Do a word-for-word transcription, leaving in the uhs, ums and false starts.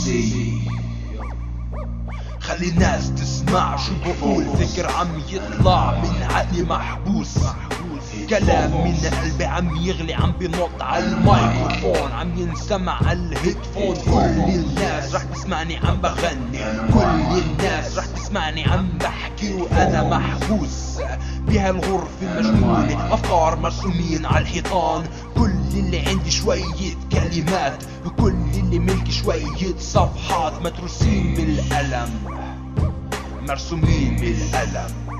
نفسي. خلي الناس تسمع شو بقول، فكر عم يطلع من عقلي محبوس، كلام من قلبي عم يغلي، عم بنط على الميكروفون، عم ينسمع على الهيدفون. كل الناس رح تسمعني عم بغني، كل الناس رح تسمعني عم بحكي وانا محبوس بهالغرفة المجنونة، افكار مرسومين على الحيطان. كل اللي عندي شوية كلمات، وكل اللي ملكي شوية صفحات متروسين بالقلم، مرسومين بالقلم.